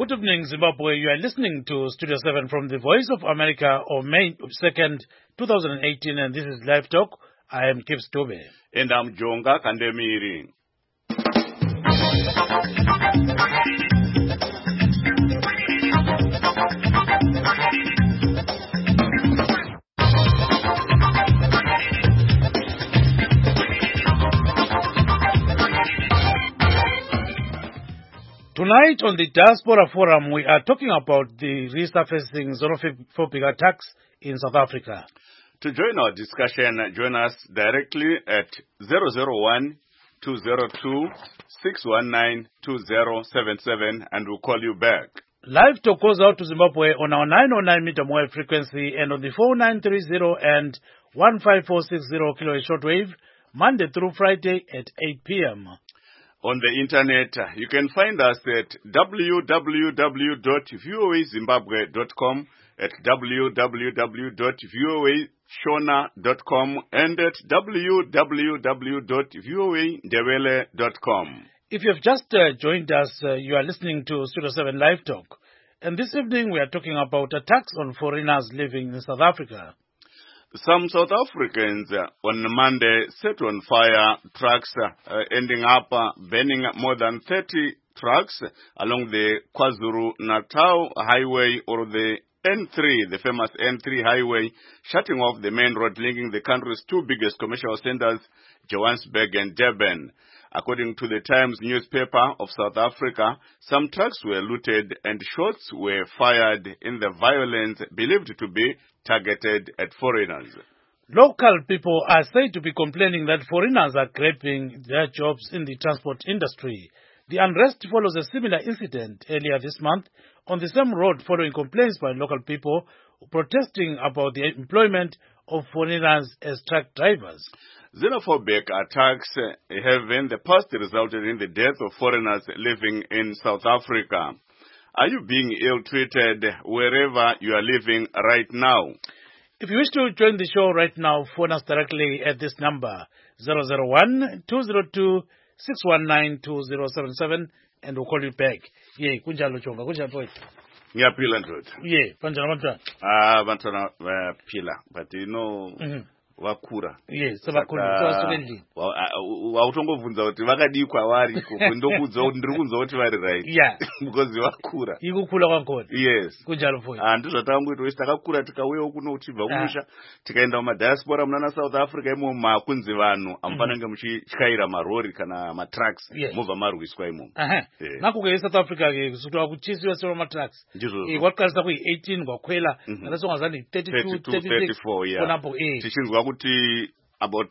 Good evening, Zimbabwe. You are listening to Studio 7 from the Voice of America on May 2nd, 2018, and this is Live Talk. I am Gibbs Tobe. And I'm Jonga Kandemiri. Tonight on the Diaspora Forum, we are talking about the resurfacing xenophobic attacks in South Africa. To join our discussion, join us directly at 001-202-619-2077 and we'll call you back. Live Talk goes out to Zimbabwe on our 909 meter wave frequency and on the 4930 and 15460 kilohertz shortwave, Monday through Friday at 8 p.m. On the internet, you can find us at www.voazimbabwe.com, at www.voashona.com, and at www.voandebele.com. If you have just joined us, you are listening to Studio 7 Live Talk. And this evening we are talking about attacks on foreigners living in South Africa. Some South Africans on Monday set on fire trucks, ending up burning more than 30 trucks along the KwaZulu-Natal highway, or the N3, the famous N3 highway, shutting off the main road linking the country's two biggest commercial centers, Johannesburg and Durban. According to the Times newspaper of South Africa, some trucks were looted and shots were fired in the violence believed to be targeted at foreigners. Local people are said to be complaining that foreigners are grabbing their jobs in the transport industry. The unrest follows a similar incident earlier this month on the same road, following complaints by local people protesting about the employment of foreigners as truck drivers. Xenophobic attacks have in the past resulted in the death of foreigners living in South Africa. Are you being ill-treated wherever you are living right now? If you wish to join the show right now, phone us directly at this number, 001-202-619-2077, and we'll call you back. Yeah, kunjalo chonga, kunjalo poet. Ngiyaphila ndoda. Yeah, panjana bantwana. Bantwana bayaphila, but you know, wakura. Yes, sabakura. So asukendli. Wautongovunza kuti vakadii kwavari ndokudza kuti ndiri kunzwa kuti vari right. Yeah. Because vakura. Ikukula kwankona. Yes. Kunjalo poet. Ndizvatangoita kuti takakura tikauyewo kuno uchibva kumusha tikaenda mumadiaspora munana South Africa imo makunzi vanhu amufanenge muchityaira marori kana matrucks mobva marwiswa imomo. Nakuke South Africa ke kusukira kuchisiwa sero matrucks. Kwaqalisa kuyi-18 kwakhwela nasongazani 32 34 yeah. Konapho tichinzwa kuti about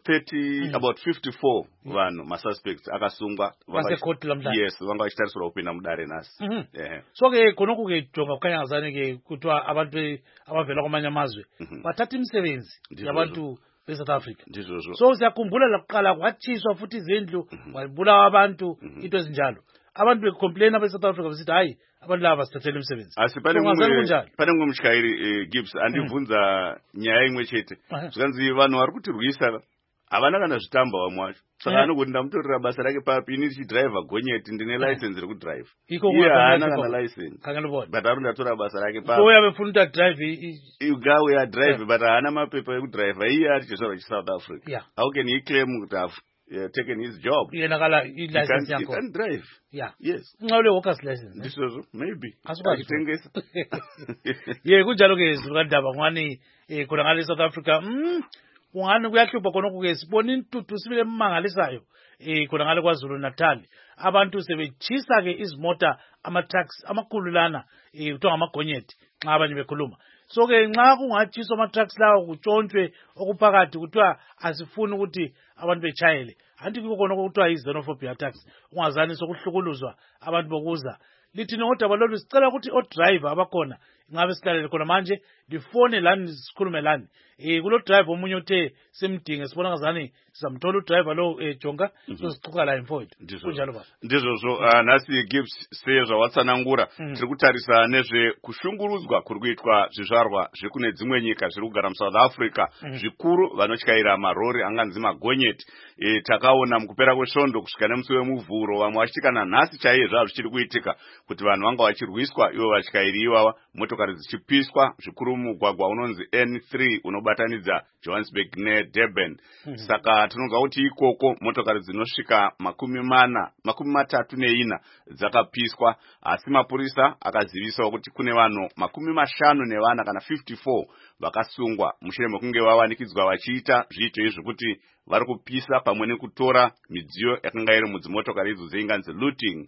54 vanhu masuspects akasungwa vasekoti lamhlanje. Yes, vanga vachitarisirwa kupinda mudare nasi. So ke khonokho ke jonga kukhanyazane ke kuthiwa abantu abavela kwamanye amazwe bathatha imisebenzi yabantu beSouth Africa. So siyakhumbula lakuqala kwatshiswa futhi izindlu kwabulawa abantu into ezinjalo. Abantu becomplain abeSouth Africa besithi hayi abantu laba basithathele imisebenzi. Pane mwe mushikairi Gibbs andibvunza nyaya imwe chete. Zvikanzi vanhu vari kutirwisa havana kana zvitamba vamwe vacho. Saka anokuti ndamutorera basa rake papi ini ndichidriva gonyeti ndine license rekudrive. Iye haana kana license. But ari ndatora basa rake papi. So uyabefuna drive uya drive but haana mapepa ekudriva. Iye ari chizvarwa cheSouth Africa. How can he claim kuti have taken his job? He can drive. Yeah. Yes. Worker's license. This was maybe. Akutengesa. Yeah, kunjalo ke zikandaba ngani khona South Africa. Ungani kuyahlupha khona ke sibona intuthu sibile emangalisayo khona ngale KwaZulu-Natal. Abantu sebechisa ke izimota ama-trucks amakhulu lana kuthiwa ngamagonyeti nxa abanye bekhuluma. So ke nxa kungatshiswa ama-trucks lawo kutshontshwe okuphakathi kuthiwa asifuni ukuthi abantu bechayele. Anti khona kuthiwa yi-xenophobia attacks. Ungazani sokuhlukuluzwa abantu bokuza. Lithi ngodaba lolu sicela ukuthi o-driver abakhona ngabe silalele khona manje ndifone lani sikhulume lani. Kulo driver omunye uthe simdinge sibona ngazani sizamthola udriver lo Jonga sozixoxa la imfowethu. Kunjalo baba. Ndizvo nasi Gibbs sezva watsanangura tiri kutarisa nezve kushunguruzwa kuri kuitwa zvizvarwa zvekune dzimwe nyika zviri kugara muSouth Africa zvikuru vanotyaira marori anganzi magonyeti. Takaona mukupera kwesvondo kusvika nemusi wemuvhuro vamwe vachitikana nhasi chaiye zvazvo zvichiri kuitika kuti vanhu vanga vachirwiswa ivo vatyairi ivava, motokari dzichipiswa zvikuru mugwagwa unonzi N3 unobatanidza Johannesburg neDurban. Saka tinonzwa kuti ikoko motokari dzinosvika 34 dzakapiswa, asi mapurisa akazivisawo kuti kune vanhu 50 kana 54 vakasungwa mushure mekunge vawanikidzwa vachiita zviito izvi kuti vari kupisa pamwe nekutora midziyo yakanga iri mudzimotokari idzo dzeinganzi looting.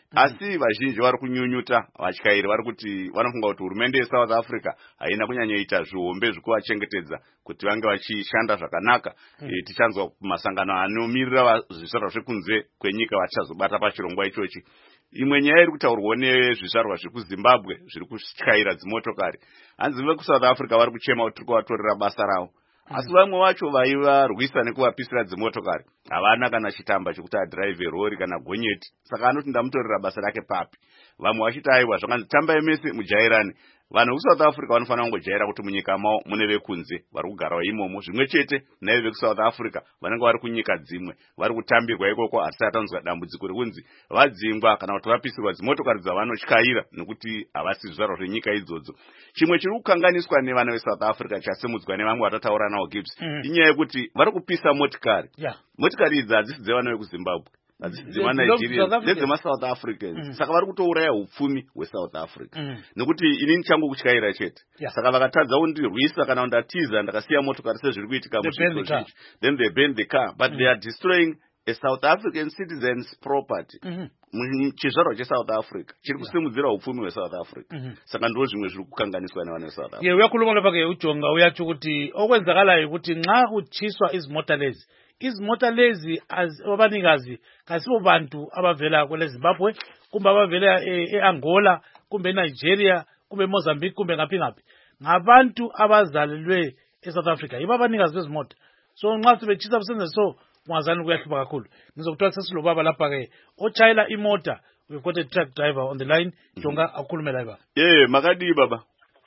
Asi vazhinji vari kunyunyuta, vatyairi vari kuti vanofunga kuti hurumende yeSouth Africa haina kunyanyoita zvihombe zvekuvachengetedza kuti vange vachishanda zvakanaka. Tichanzwa masangano anomirira zvizvarwa zvekunze kwenyika vachazobata pachirongwa ichochi. Imwe nyaya iri kutaurwa nezvizvarwa zvekuZimbabwe zviri kutyaira dzimotokari, hanzi vekuSouth Africa vari kuchema kuti tiri kuvatorera basa ravo. Asi vamwe vacho vaivarwisa nekuvapisira dzimotokari havana kana chitamba chekuti adhiraivhe rori kana gonyeti, saka anoti ndamutorera basa rake papi. Vamwe vachiti aiwa zvakanzi tambai mese mujairani. Vanhu vekuSouth Africa vanofanira kungojaira kuti munyika mavo mune vekunze vari kugarawo imomo, zvimwe chete naivo vekuSouth Africa vanenge vari kunyika dzimwe vari kutambirwa ikoko, asi atanzwa dambudziko rekunzi vadzingwa kana kuti vapisirwa dzimotokari dzavanotyaira nekuti havasi zvizvarwa zvenyika idzodzo. Chimwe chiri kukanganiswa nevana veSouth Africa chasemudzwa nevamwe vatataura navo Gibbs inyaya yekuti vari kupisa motikari. Motikari idzi hadzisi dzevana vekuZimbabwe, hadzisi dzemaNigeria, ndedzemaSouth Africans. Saka vari kutouraya upfumi hweSouth Africa. Nekuti inini changu kutyaira chete. Saka vakatadza kundirwisa kana kundatiza ndakasiya motokari sezviri kuitika muzvitoro zvinji, then they burn the car, but they are destroying a South African citizen's property. Chizvarwa cheSouth Africa chiri kusimudzira upfumi hweSouth Africa. Saka ndizvo zvimwe zviri kukanganiswa nevana veSouth Africa. Uyakhuluma lapha-ke uJonga uyatsho ukuthi okwenzakalayo ukuthi nxa kutshiswa izimota lezi, izimota lezi abanikazi kasibo bantu abavela kwele Zimbabwe kumbe abavela eAngola kumbe eNigeria kumbe eMozambique kumbe ngaphi ngaphi, ngabantu abazalelwe eSouth Africa, yibo abanikazi bezimota. So nxa sebetshisa besenze so ungazani kuyahlupha kakhulu. Ngizokuthiwa sesilobaba lapha-ke otshayela imota. We've got a truck driver on the line. Jonga akhulume la baba. Makadi baba.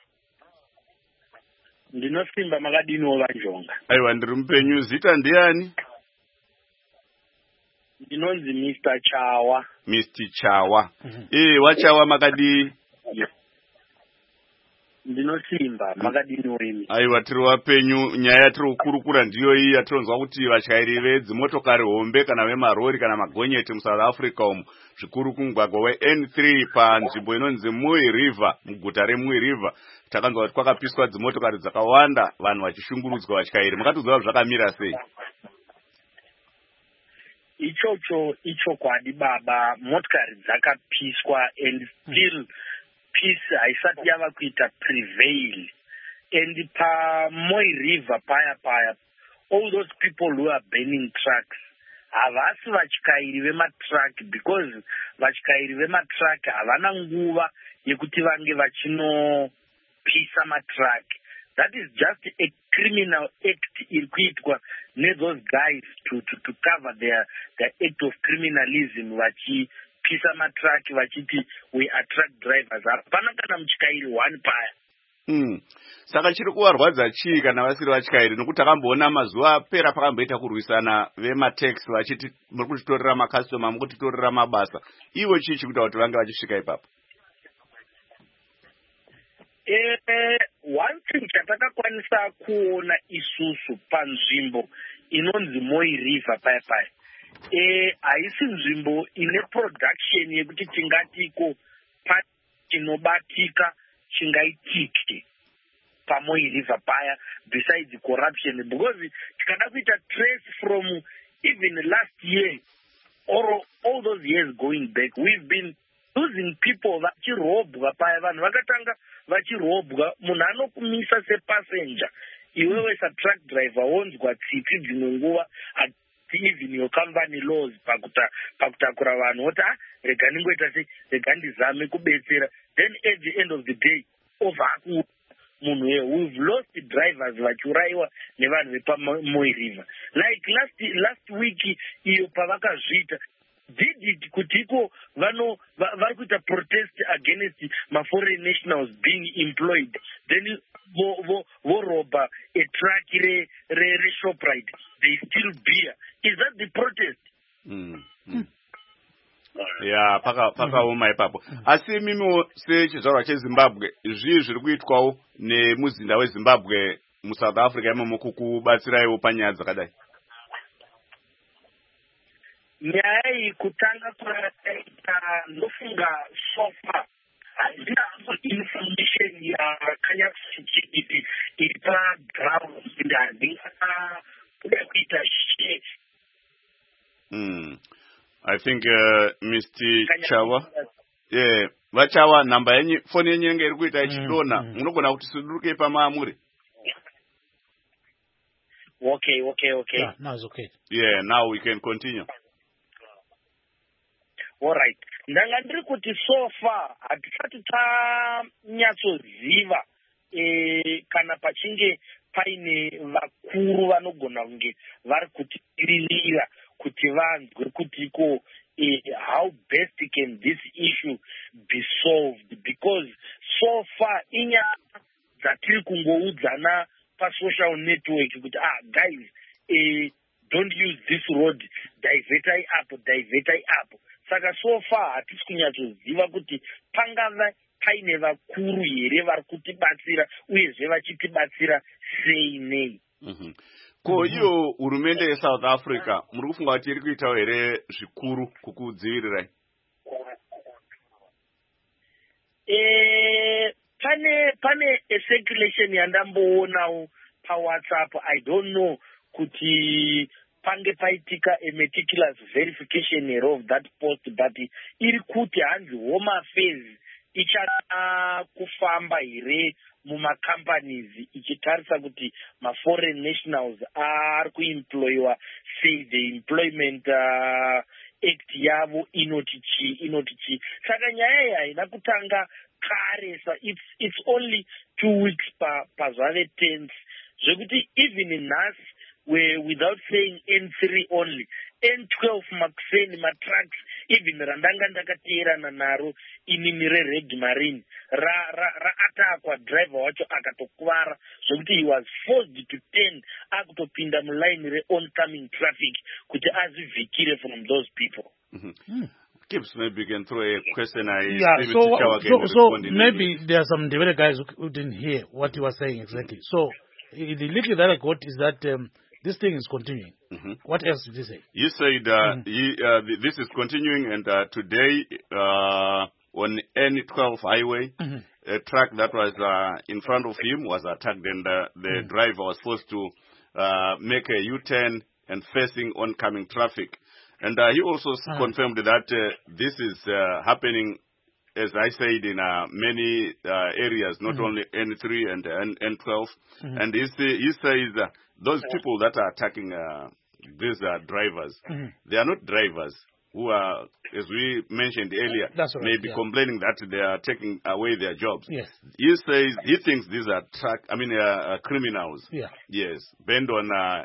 Ndinosimba makadini obanjonga. Aiwa ndiri mpenyu, zita ndiani? Ndinonzi Mr. Chawa. Mr. Chawa. Wachawa makadi? Ndinosimba makadini wemi. Aiwa tiri wapenyu, nyaya tiri kukurukura ndiyo iyi yatinonzwa kuti vatyairi vedzimotokari hombe kana vemarori kana magonyeti muSouth Africa umu zvikuru kumugwagwa weN3 panzvimbo inonzi Mui River, muguta reMui River. Takanzwa kuti kwakapiswa dzimotokari dzakawanda, vanhu vachishungurudzwa vatyairi. Makatoziva zvakamira sei? Icho kwadi baba, motikari dzakapiswa and still peace haisati yava kuita prevail. And paMoi River paya, all those people who are burning trucks havasi vatyairi vematruck, because vatyairi vematruck havana nguva yekuti vange vachinopisa matruck. That is just a criminal act iri kuitwa those guys to cover their act of criminalism, vachipisa matruck vachiti we are truck drivers. Hapana kana mutyairi one paya. Saka chiri kuvarwadza chii kana vasiri vatyairi? Nokuti takamboona mazuva apera pakamboita kurwisana vemataxi vachiti muri kutitorera makastoma, muri kutitorera mabasa. Ivo chii chikuita kuti vange vachisvika ipapo? One thing chatakakwanisa kuona isusu panzvimbo inonzi Moi River paya haisi nzvimbo ine production yekuti tingatiko chinobatika chingaitike paMoi River paya besides corruption, because tikada kuita trace from even last year or all those years going back, we've been losing people vachirobwa paya. Vanhu vakatanga vachirobwa, munhu anokumisa sepassenger, iwewe truck driver wonzwa tsitsi dzimwe nguva even your company laws pakutakura vanhu woti rega ningoita sei, rega ndizame kubetsera, then at the end of the day over munhu we've lost drivers vachiuraiwa nevanhu vepaMoi River. Like last week iyo pavakazviita did it kuti iko vari kuita protest against foreign nationals being employed, then voroba a truck re-Shoprite, they still beer. Is that the protest? ya pakaoma ipapo. Asi mimi sechizvarwa cheZimbabwe zvii zviri kuitwawo nemuzinda weZimbabwe muSouth Africa imomo kukubatsiraiwo panyaya dzakadai? Nyaya iyi kutanga kwakaita ndofunga sofa handina information yakanyatsochiti iri paground ende handinga kuda kuita share. I think Mr. Chawa, vachawa namba yenyu phone yenyu inenge iri kuita ichidona, munogona kuti suduruke pamamuri. Okay. Yeah, now it's okay. Yeah, now we can continue. All right. Ndanga ndiri kuti so far hatisati tanyatsoziva kana pachinge paine vakuru vanogona kunge vari kutiririra kuti vanzwe kuti how best can this issue be solved, because so far inyaya dzatiri kungoudzana pasocial network kuti guys, don't use this road, divertai up. Saka so far hatisi kunyatsoziva kuti pangava paine vakuru here vari kutibatsira uyezve vachitibatsira sei nei. Ko iyo hurumende yeSouth Africa muri kufunga kuti iri kuitawo here zvikuru kukudzivirirai? Pane circulation yandamboonawo paWhatsApp, I don't know kuti pange paitika a meticulous verification of that post, but iri kuti hanzi home affairs ichada kufamba here mumacompanies ichitarisa kuti ma-foreign nationals ari kuemployiwa sei, the employment act yavo inoti chi. Saka nyaya iyi haina kutanga kare, it's only 2 weeks pazvave tense zvekuti even nhasi without saying N3 only, N12 makuseni matrucks even randanga ndakateerana naro inini reRed Marine raatakwa driver wacho akatokuvara zvekuti he was forced to turn akutopinda muline re-oncoming traffic kuti azivhikire from those people. Gibbs, maybe you can throw a question. So maybe there are some Ndebele guys who didn't hear what you were saying exactly. So the little that I got is that this thing is continuing. What else did you say? You said this is continuing, and today on N12 highway, a truck that was in front of him was attacked, and the driver was forced to make a U-turn and facing oncoming traffic. And he also confirmed that this is happening, as I said, in many areas, not only N3 and N12. And he says those people that are attacking these drivers, they are not drivers who are, as we mentioned earlier, maybe complaining that they are taking away their jobs. Yes. He says he thinks these are criminals. Yeah. Yes, bend on.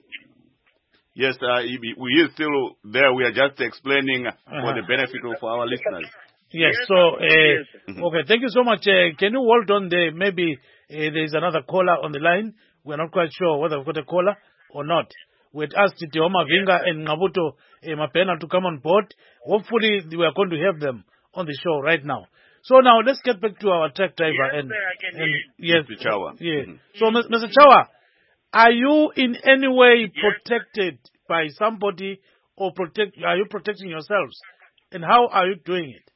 Yes, we are still there. We are just explaining for the benefit of our listeners. Yes, so, okay, thank you so much. Can you hold on there? Maybe there is another caller on the line. We're not quite sure whether we've got a caller or not. We'd asked Teoma Vinga and Ngabuto Mapena to come on board. Hopefully, we are going to have them on the show right now. So now, let's get back to our truck driver. Yes, Mr. Chawa. Yeah. So, Mr. Chawa, are you in any way protected by somebody, or are you protecting yourselves? And how are you doing it?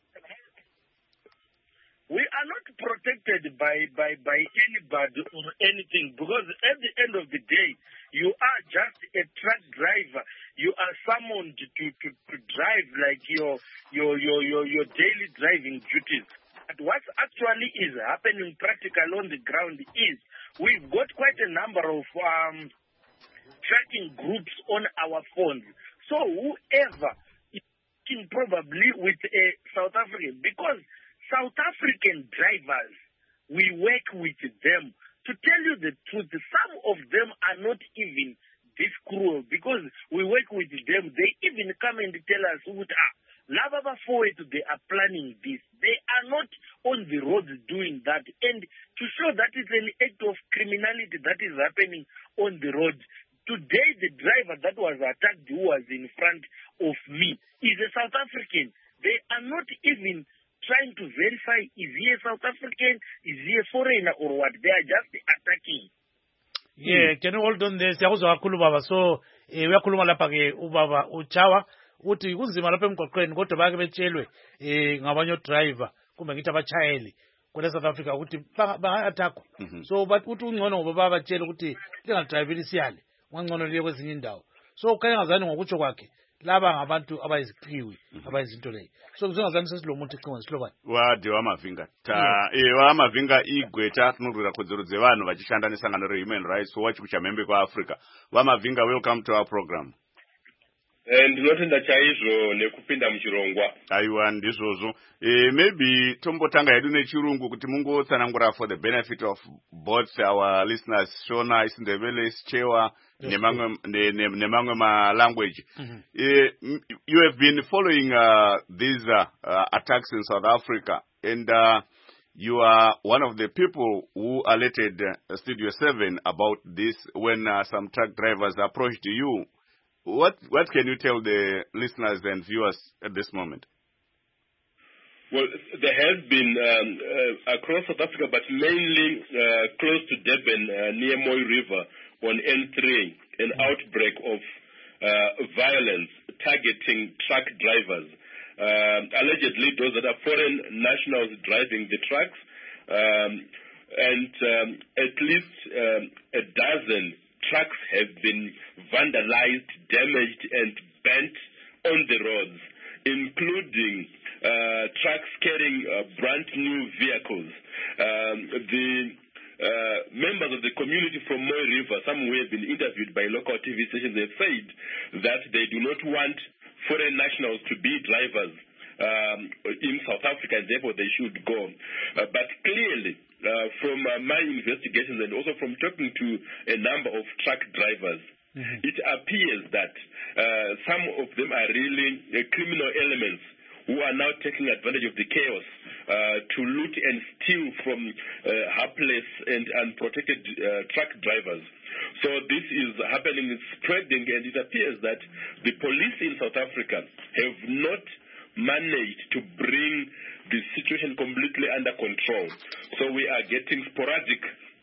We are not protected by anybody or anything, because at the end of the day, you are just a truck driver. You are summoned to drive like your daily driving duties. But what actually is happening practically on the ground is we've got quite a number of tracking groups on our phones. So whoever is probably with a South African, because South African drivers, we work with them. To tell you the truth, some of them are not even this cruel, because we work with them. They even come and tell us, Lava forward, they are planning this. They are not on the road doing that. And to show that it's an act of criminality that is happening on the road, Today, the driver that was attacked, who was in front of me, is a South African. They are not even trying to verify, is he a South African, is he a foreigner or what. They are just attacking. Yeah, can you hold on there? Siyakuzwa kakhulu baba. So uyakhuluma lapha ke ubaba uChawa uthi kunzima lapha emgwaqweni kodwa bake betshelwe ngabanye driver kumbe ngithi abachayeli kule South Africa ukuthi banga-attackwa. So but uthi ungcono ngoba babatshela ukuthi lingadriveli siyale ngangcono liye kwezinye indawo. So khanya ngazani ngokutsho kwakhe laba ngabantu abayiziqiwi abayizinto leyo. So kuzongazani sesilomuntu iqinga silobani wadi wamavinga wamavinga igweta tinogwira kodzero dzevanhu vachishanda nesangano rehuman rights watch kuchamhembe kwaAfrica. Wamavinga, welcome to our program. Ndinotenda chaizvo nekupinda muchirongwa. Aiwa ndizvozvo. Maybe tombotanga hedu nechirungu kuti mungotsanangura for the benefit of both our listeners, Shona, Isindebele, Chewa, nemamwe ma language. You have been following these attacks in South Africa, and you are one of the people who alerted Studio 7 about this when some truck drivers approached you. What can you tell the listeners and viewers at this moment? Well, there has been across South Africa, but mainly close to Durban, near Moy River, on N3, an outbreak of violence targeting truck drivers. Allegedly, those that are foreign nationals driving the trucks, and at least a dozen trucks have been vandalized, damaged, and bent on the roads, including trucks carrying brand new vehicles. The members of the community from Moy River, some who have been interviewed by local TV stations, have said that they do not want foreign nationals to be drivers in South Africa, and therefore they should go. But clearly, from my investigations and also from talking to a number of truck drivers, it appears that some of them are really criminal elements who are now taking advantage of the chaos to loot and steal from helpless and unprotected truck drivers. So this is happening, it's spreading, and it appears that the police in South Africa have not managed to bring the situation completely under control. So we are getting sporadic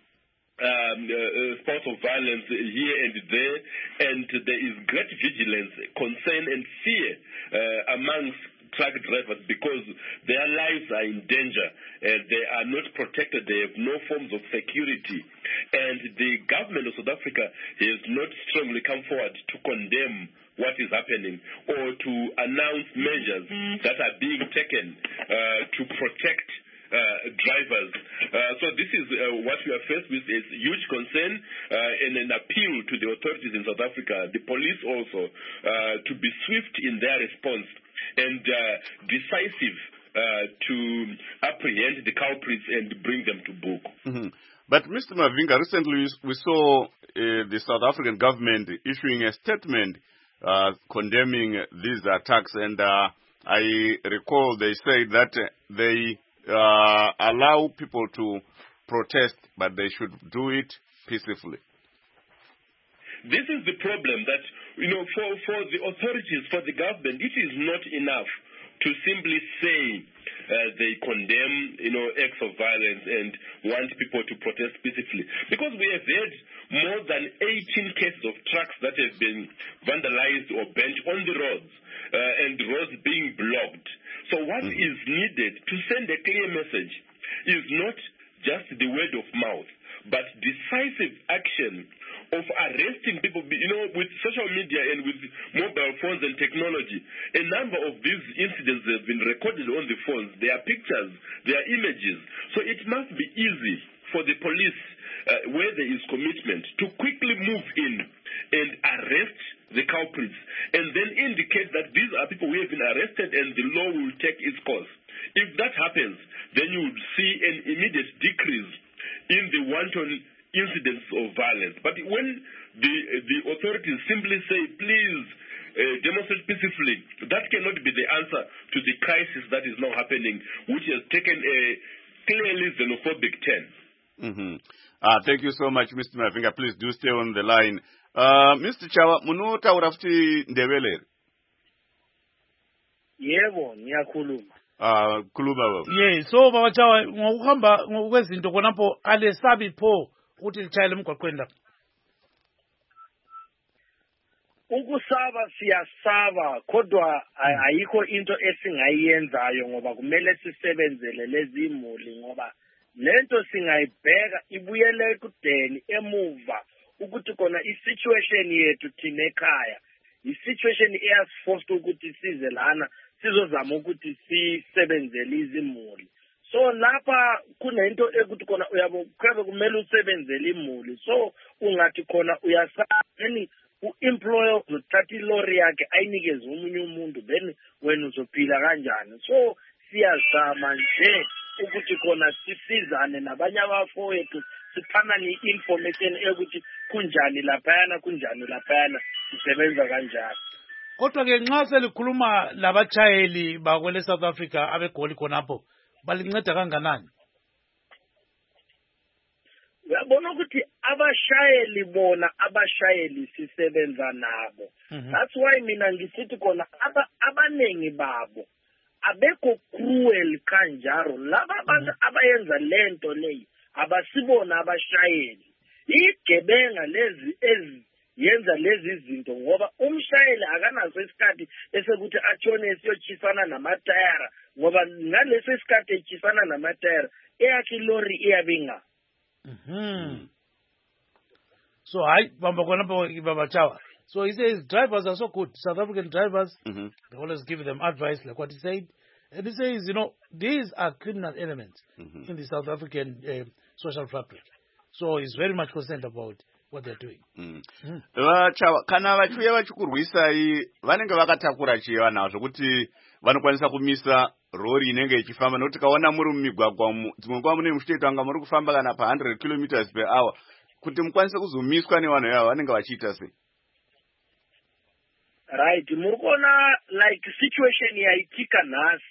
spouts of violence here and there, and there is great vigilance, concern, and fear amongst truck drivers because their lives are in danger and they are not protected. They have no forms of security, and the government of South Africa has not strongly come forward to condemn what is happening or to announce measures that are being taken to protect drivers. So this is what we are faced with, is huge concern and an appeal to the authorities in South Africa, the police also, to be swift in their response and decisive to apprehend the culprits and bring them to book. But Mr. Mavinga, recently we saw the South African government issuing a statement condemning these attacks, and I recall they said that they allow people to protest, but they should do it peacefully. This is the problem that, for the authorities, for the government, it is not enough to simply say they condemn, acts of violence and want people to protest peacefully. Because we have had more than 18 cases of trucks that have been vandalized or bent on the roads, and roads being blocked. So what is needed to send a clear message is not just the word of mouth, but decisive action of arresting people. With social media and with mobile phones and technology, a number of these incidents have been recorded on the phones. There are pictures, there are images. So it must be easy for the police, where there is commitment, to quickly move in and arrest the culprits, and then indicate that these are people who have been arrested and the law will take its course. If that happens, then you would see an immediate decrease in the wanton incidents of violence. But when the authorities simply say, please demonstrate peacefully, that cannot be the answer to the crisis that is now happening, which has taken a clearly xenophobic turn. Thank you so much, Mr. Mavinga. Please do stay on the line. Mr. Chawa, munotaura futi Ndebele here? Yebo, ngiyakhuluma. Khuluma baba. Yeah, so Baba Chawa ngokuhamba ngokwezinto khonapho alesabi pho ukuthi lichayele emgwaqweni lapha. Ukusaba siyasaba kodwa ayikho into esingayenzayo ngoba kumele sisebenzele lezi imuli ngoba lento singayibheka ibuyele ekudeni emuva ukuthi kona i-situation yethu thina ekhaya i-situation eyasiforced ukuthi size lana sizozama ukuthi sisebenzele izimuli. So lapha kunento ekuthi kona uyabo kumele usebenzele imuli. So ungathi khona uyasani u-employer uzothatha ilori yakhe ayinikeze omunye umuntu then wena uzophila kanjani. So siyazama nje ukuthi khona sisizane nabanye abafowethu siphana ni-information ekuthi kunjani laphayana sisebenza kanjani. Kodwa-ke nxa selikhuluma labatshayeli bakwele South Africa abegoli khonapho balinceda kanganani? Uyabona ukuthi abashayeli sisebenza nabo. That's why mina ngisithi khona abanengi babo abekho cruel kanjaro. Laba abantu abayenza lento leyo abasibona abashayeli. Igebenga lezi yenza lezi zinto ngoba umshayeli akanaso isikhathi esekuthi atshone esiyochisana namatayara ngoba ngaleso isikhathi echisana namatayara eyakhe lori iyabinga. So Baba Chawa. So he says drivers are so good. South African drivers, they always give them advice like what he said. And he says, these are criminal elements in the South African social fabric. So he's very much concerned about what they're doing. Chawa, kana vachiuya vachikurwisai vanenge vakatakura chiva nazvo kuti vanokwanisa kumisa rori inenge ichifamba nokuti kaona muri mumigwagwa dzimwe nguva mune muchitoita kunga muri kufamba kana pa 100 kilometers per hour kuti mukwanise kuzomiswa nevanhu ivavo vanenge vachiita sei? Right, muri kuona like situation yaitika nhasi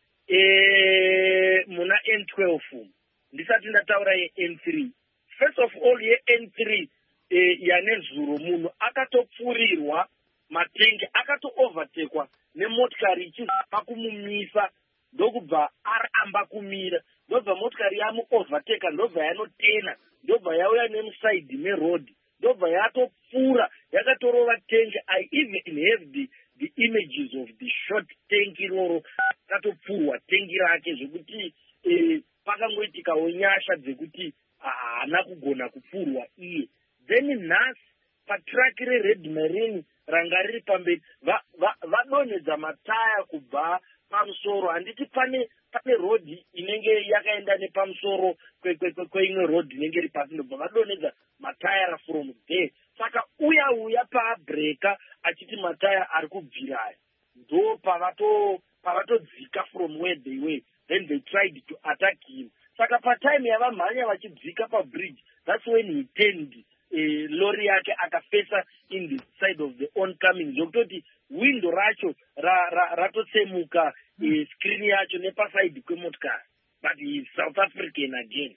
muna N12 ndisati ndataura yeN3. First of all yeN3 yanezuro munhu akatopfurirwa matengi akato-overtakwa nemotikari ichizama kumumisa ndokubva aramba kumira ndobva motikari yamu-overtaka ndobva yanotena ndobva yauya nemusaidi merodhi ndobva yatopfuura yakatorova tengi. I even have the images of the short tank iroro akatopfurwa tengi rake zvekuti pakangoitikawo nyasha dzekuti haana kugona kupfurwa iye. Then nhasi patraki reRed Marine ranga riri pamberi vadonedza mataya kubva pamusoro. Handiti pane rodhi inenge yakaenda nepamusoro kweimwe rodhi inenge iri pasi ndobva vadonedza matayara from there. Saka uya paabreka achiti mataya ari kubviraya ndo pavatodzika from where they were. Then they tried to attack him. Saka patime yavamhanya vachidzika pabridge, that's when he turned lori yake akafesa in the side of the oncoming zvokutoti window racho ratotsemuka screen yacho nepasaidi kwemotikari. But he is South African again.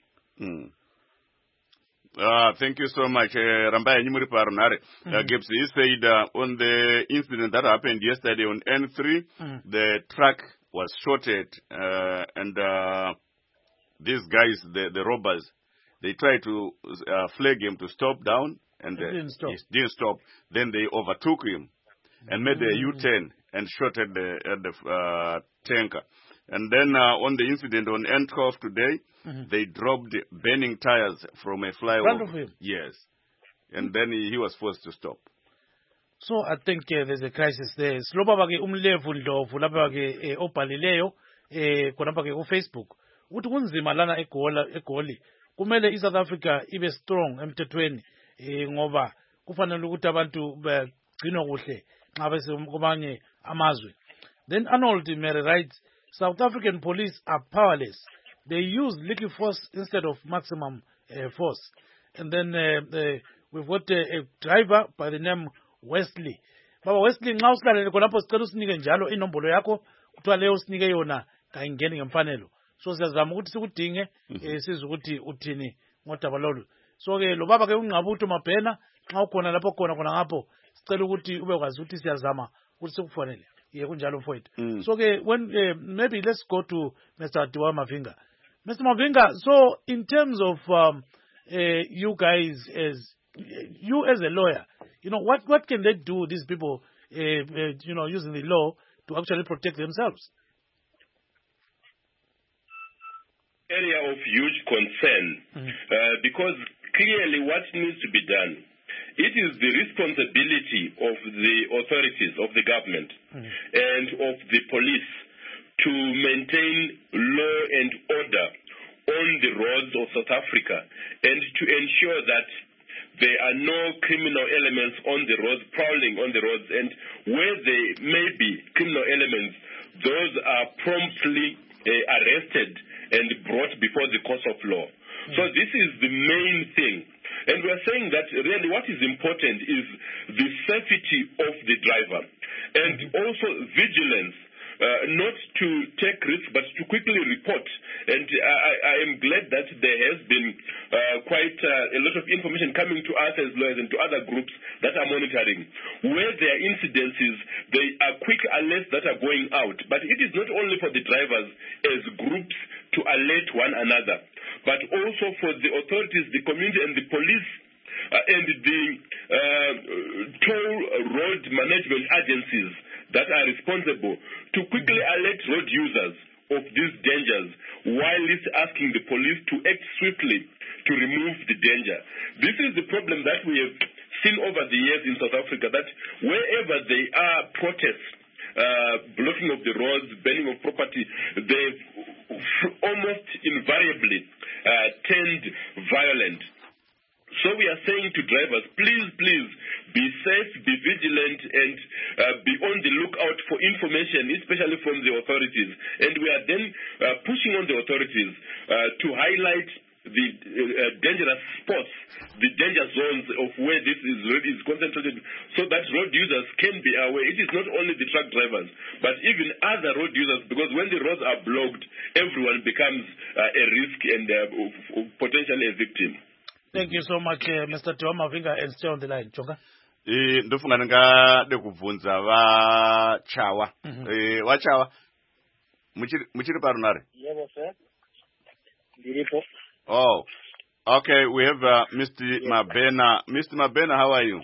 Thank you so much. Rambai Nyimuri Parunare. Gibbs, he said on the incident that happened yesterday on N3, the truck was shorted and these guys, the robbers, they tried to flag him to stop down and he didn't stop. Then they overtook him and made a U-turn and shot at the tanker. And then on the incident on N12 today, they dropped burning tires from a flyover. In front of him? Yes. And then he was forced to stop. So I think there's a crisis there. Slobabake umlevu ndlovu lapha ke obhalileyo khonapha ke ku Facebook. Uthi kunzima lana eGoli. Kumele iSouth Africa ibe strong emthethweni ngoba kufanele ukuthi abantu bagcinwe kuhle nxa besekumanye amazwe. Then Arnold Mere writes, South African police are powerless. They use little force instead of maximum force. And then we've got a driver by the name Wesley. Baba Wesley, nxa usilalele khonapho sicela usinike njalo inombolo yakho kuthiwa leyo usinike yona kayingeni ngemfanelo. So siyazama ukuthi sikudinge sizwe ukuthi uthini ngodaba lolu. So ke lo baba ke uNgqabutho Mabhena xa ukhona lapho khona ngapho sicela ukuthi ubekwazi ukuthi siyazama ukuthi sikufonele kunjalo mfowethu. So ke when maybe let's go to Mr. Tiwa Mavinga. Mr. Mavinga, so in terms of you guys as a lawyer, what can they do, these people using the law to actually protect themselves? Area of huge concern because clearly what needs to be done, it is the responsibility of the authorities of the government and of the police to maintain law and order on the roads of South Africa and to ensure that there are no criminal elements on the roads, prowling on the roads, and where there may be criminal elements, those are promptly arrested and brought before the court of law. So this is the main thing. And we are saying that really what is important is the safety of the driver and also vigilance, not to take risks but to quickly report. And I am glad that there has been quite a lot of information coming to us as lawyers and to other groups that are monitoring. Where there are incidences, there are quick alerts that are going out. But it is not only for the drivers as groups to alert one another, but also for the authorities, the community and the police and the toll road management agencies that are responsible to quickly alert road users of these dangers while it's asking the police to act swiftly to remove the danger. This is the problem that we have seen over the years in South Africa, that wherever there are protests, blocking of the roads, burning of property, they almost invariably turned violent. So we are saying to drivers, please be safe, be vigilant, and be on the lookout for information, especially from the authorities. And we are then pushing on the authorities to highlight the dangerous spots, the danger zones of where this road is concentrated, so that road users can be aware. It is not only the truck drivers, but even other road users, because when the roads are blocked, everyone becomes a risk and potentially a victim. Thank you so much, Mr. Tiwa Mavinga, and stay on the line. Chonga. Ndofunga ngade kubvunza vachawa. Vachawa. Muchiri parunare? Yes, sir. Beautiful. Oh, okay. We have Mr. Mabena. Mr. Mabena, how are you?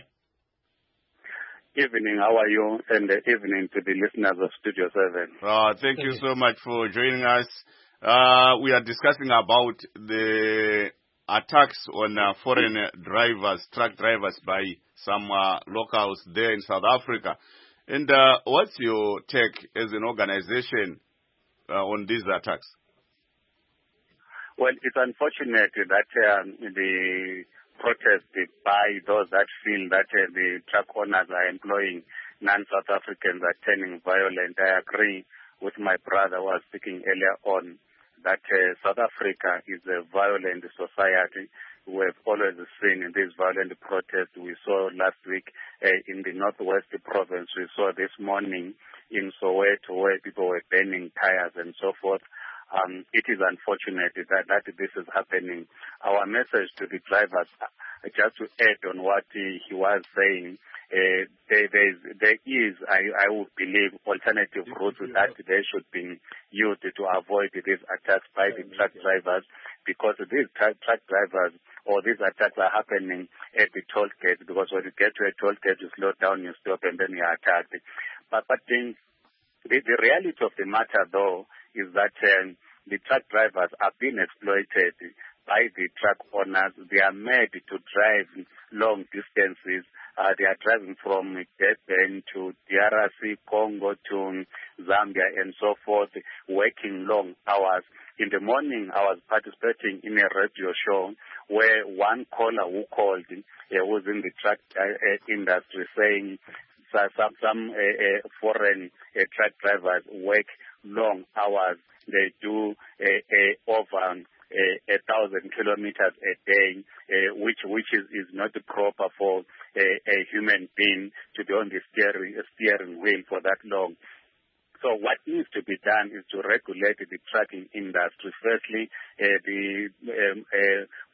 Evening, how are you? And evening to the listeners of Studio 7. Thank you so much for joining us. We are discussing about the attacks on foreign drivers, truck drivers by some locals there in South Africa. And what's your take as an organization on these attacks? Well, it's unfortunate that the protest by those that feel that the truck owners are employing non-South Africans are turning violent. I agree with my brother who was speaking earlier on that South Africa is a violent society. We have always seen in these violent protests. We saw last week in the Northwest Province. We saw this morning in Soweto where people were burning tires and so forth. It is unfortunate that this is happening. Our message to the drivers, just to add on what he was saying, there is, I would believe, alternative routes that they should be used to avoid these attacks by the truck drivers, because these truck drivers or these attacks are happening at the toll gate, because when you get to a toll gate, you slow down, you stop, and then you are attacked. But the reality of the matter, though, is that the truck drivers are being exploited by the truck owners. They are made to drive long distances. They are driving from Durban to DRC, Congo to Zambia and so forth, working long hours. In the morning, I was participating in a radio show where one caller who called was in the truck industry saying some foreign truck drivers work long hours. They do over 1,000 kilometers a day, which is not proper for a human being to be on the steering wheel for that long. So what needs to be done is to regulate the trucking industry. Firstly, the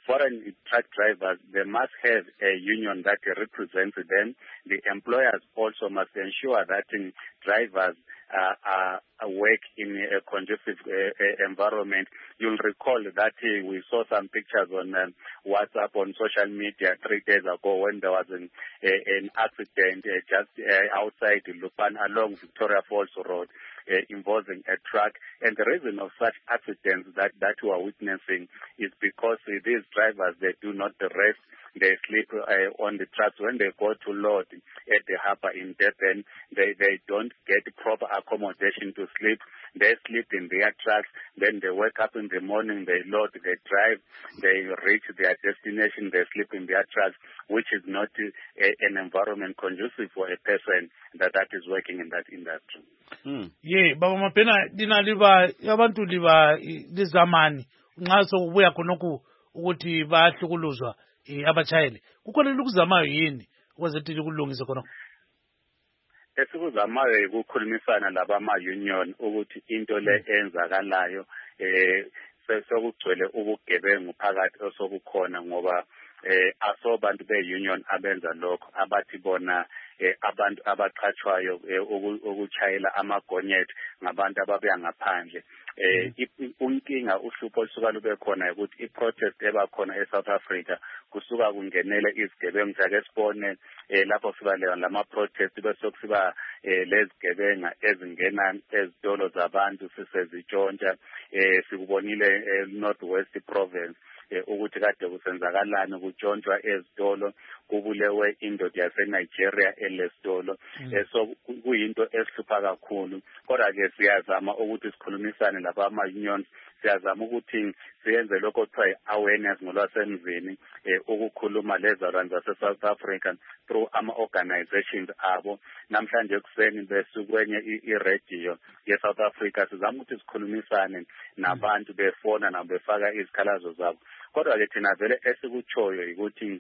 foreign truck drivers, they must have a union that represents them. The employers also must ensure that drivers work in a conducive environment. You'll recall that we saw some pictures on WhatsApp, on social media 3 days ago, when there was an accident just outside Lupan along Victoria Falls Road involving a truck. And the reason of such accidents that we are witnessing is because these drivers, they do not rest. They sleep on the trucks. When they go to load at the harbour in Durban, they don't get proper accommodation to sleep. They sleep in their trucks. Then they wake up in the morning, they load, they drive, they reach their destination, they sleep in their trucks, which is not an environment conducive for a person that is working in that industry. Yeah, Baba Mapena, dina liba abantu liba lizamani ngaso ubuya khonokho ukuthi bahlukuluzwa abachayeli kukhona lokuzamayo yini ukwazethi kulungisa khona esikuzamayo ukukhulumisana labama-union ukuthi into le enzakalayo sekugcwele ubugebengu phakathi osokukhona ngoba asobantu be-union abenza lokho abathi bona abantu abaqhatshwayo ukuchayela amagonyeti ngabantu ababuya ngaphandle. Unkinga uhlupho olusuka lube khona ukuthi i-protest eba khona e-South Africa kusuka kungenele izigebengu njake sibone lapho siba lama-protest bese kusiba lezigebenga ezingena ezitolo zabantu sisezitshontsha sikubonile North West Province ukuthi kade kusenzakalani kutshontshwa ezitolo kubulewe indoda yaseNigeria elesitolo so kuyinto esihlupha kakhulu kodwa ke siyazama ukuthi sikhulumisane labama-unions siyazama ukuthi siyenze lokho kuthiwa i-awareness ngolwasemzini ukukhuluma lezalwane zase-South Africa through ama-organizations abo. Namhlanje kuseni besukwenye i-radio ye-South Africa sizama ukuthi sikhulumisane nabantu befona nabo befaka izikhalazo zabo kodwa ke thina vele esikutshoyo ukuthi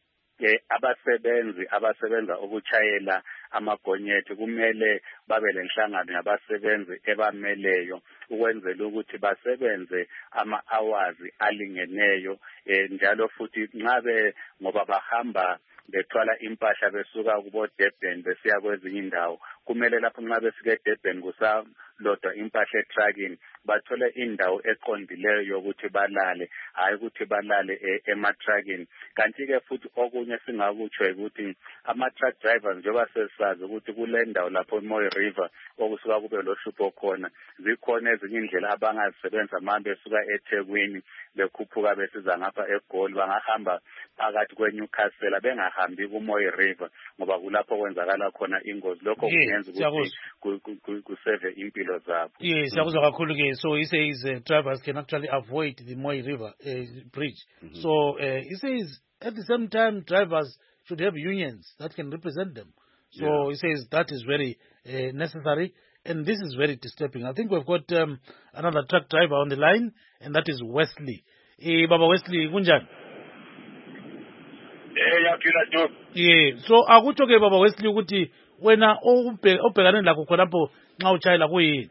abasebenzi abasebenza ukuchayela amagonyeti kumele babe lenhlangano yabasebenzi ebameleyo ukwenzela ukuthi basebenze ama-hours alingeneyo njalo futhi nxa ngoba bahamba bethwala impahla besuka kubo Durban besiya kwezinye indawo kumele lapho nxa besike eDurban kusalodwa impahla etruckini bathole indawo eqondileyo yokuthi balale hayi ukuthi balale ematruckini. Kanti-ke futhi okunye singakutsho ukuthi ama-truck drivers njengoba sesazi ukuthi kule ndawo lapho eMoy River okusuka kube lohlupho khona zikhona ezinye indlela abangazisebenzisa manje besuka eThekwini bekhuphuka besiza ngapha eGoli bangahamba phakathi kweNewcastle bengahambi kuMoy River ngoba kulapho kwenzakala khona ingozi lokho kungenza ukuthi kuseve impilo zabo. Yes, siyakuzwa kakhulu ke. So he says drivers can actually avoid the Moy River bridge. So he says at the same time drivers should have unions that can represent them. So he says that is very necessary and this is very disturbing. I think we've got another truck driver on the line and that is Wesley. Baba Wesley, kunjani? Yeah, so akutsho ke Baba Wesley ukuthi wena obhekane lakho khonapho nxa utshayela kuyini?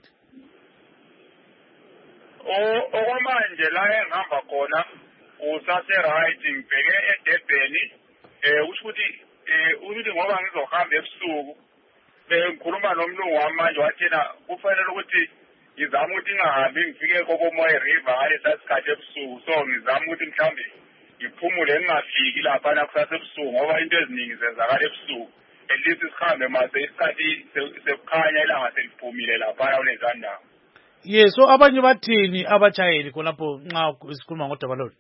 Okwamanje la engihamba khona usase right ngibheke eDurban usho ukuthi ngoba ngizohamba ebusuku ngikhuluma nomlungu wami manje wathina kufanele ukuthi ngizama ukuthi ngingahambi ngifike koMoy River ngalesa sikhathi ebusuku so ngizama ukuthi mhlawumbe ngiphumule ngingafiki lapha nakusasa ebusuku ngoba into eziningi zenzakala ebusuku at least sihambe mase isikhathi sekukhanya ilanga seliphumile lapha kuleza ndawo. Yeah, so abanye bathini abachayeli khonapho nxa sikhuluma ngodaba lolu?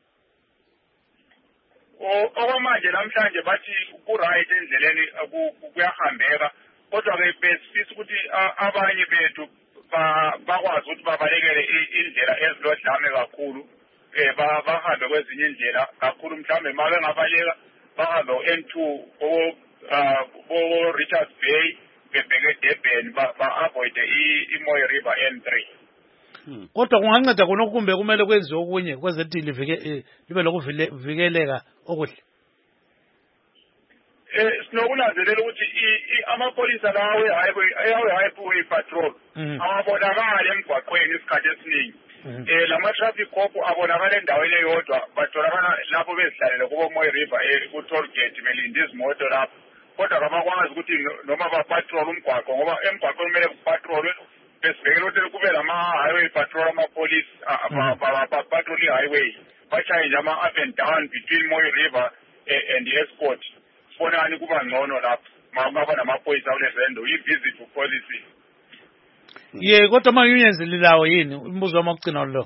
Okwamanje namhlanje bathi ku-right endleleni kuyahambeka kodwa ke besifisa ukuthi abanye bethu bakwazi ukuthi babalekele indlela ezilodlame kakhulu bahambe kwezinye indlela kakhulu mhlawumbe ma bengabaleka bahambe u-N2 o-Richards Bay bebheke Durban ba-avoid i-Moy River N3. Kodwa kunganceda khona kumbe kumele kwenziwe okunye kwezethi libe lokuvikeleka okuhle. Sinokunanzelela ukuthi amapolisa lawo awe-highway patrol awabonakali emgwaqweni isikhathi esiningi lama traffic cop abonakala endaweni eyodwa batholakala lapho bezihlalele kubo Moy River ku-toll gate belinde izimoto lapho kodwa kabakwazi ukuthi noma bapatrol umgwaqo ngoba emgwaqweni kumele kupatrolwe besibhekele ukuthi kube lama-highway patrol amapolice bapatrol i-highway bashaye nje ama-up and down between Moy River and Escort sibonani kuba ngcono lapho makungaba namaphoyisa kulezendo i-visit to policy. Kodwa ama-unions lilawo yini umbuzo wami wokugcina lo?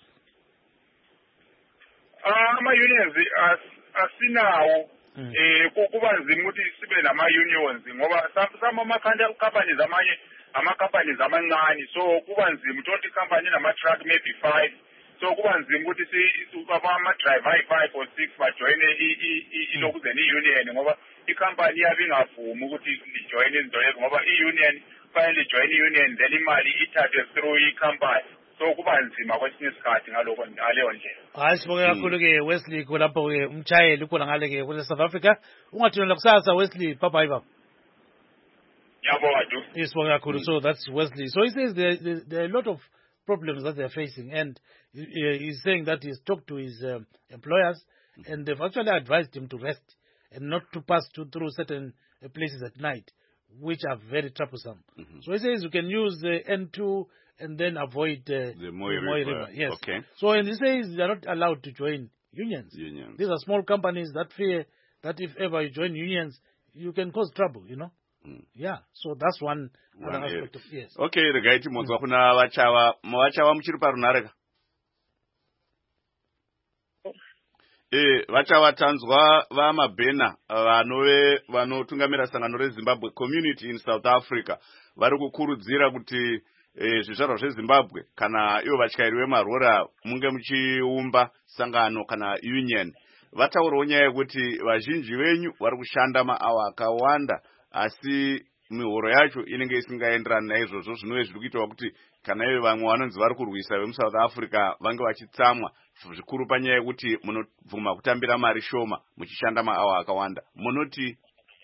Ama-unions asinawo kuba nzima ukuthi sibe nama-unions ngoba some ama-companies amanye ama-companies amancane so kuba nzima ukuthi i-company nama-truck maybe 5 so kuba nzima ukuthi ama-driver ayi-5 or 6 bajoyine ilokuzeni i-union ngoba i-company yabe ingavumi ukuthi lijoyine izinto lezo ngoba i-union fanele lijoyine i-union then imali ithathwe through i-company so kuba nzima kwesinye isikhathi ngaleyo ndlela. Hayi sibonge kakhulu-ke Wesley kulapho-ke umshayeli ukhona ngale-ke kule South Africa ungathunela kusasa Wesley bye-bye baba. Yabonga du. Sibonge kakhulu. So that's Wesley. So he says there are a lot of problems that they are facing and he's saying that he's talked to his employers and they've actually advised him to rest and not to pass through certain places at night, which are very troublesome. So he says you can use the N2 and then avoid the Moy River. Yes. Okay. So and he says they are not allowed to join unions. These are small companies that fear that if ever you join unions, you can cause trouble, you know. Yeah, so that's one aspect of yes. Okay, regaiti mwanzo kuna vachawa muchiri parunareka. Vachawa tanzwa vamabhena vanotungamira sangano reZimbabwe community in South Africa vari kukurudzira kuti zvizvarwa zveZimbabwe kana ivo vatyairi vemarora munge muchiumba sangano kana union vataurawo nyaya yekuti vazhinji venyu vari kushanda maawa akawanda asi mihoro yacho inenge isingaenderani naizvozvo zvinove zviri kuitawo kuti kana ive vamwe vanonzi vari kurwisa vemuSouth Africa vange vachitsamwa zvikuru panyaya yekuti munobvuma kutambira mari shoma muchishanda maawa akawanda munoti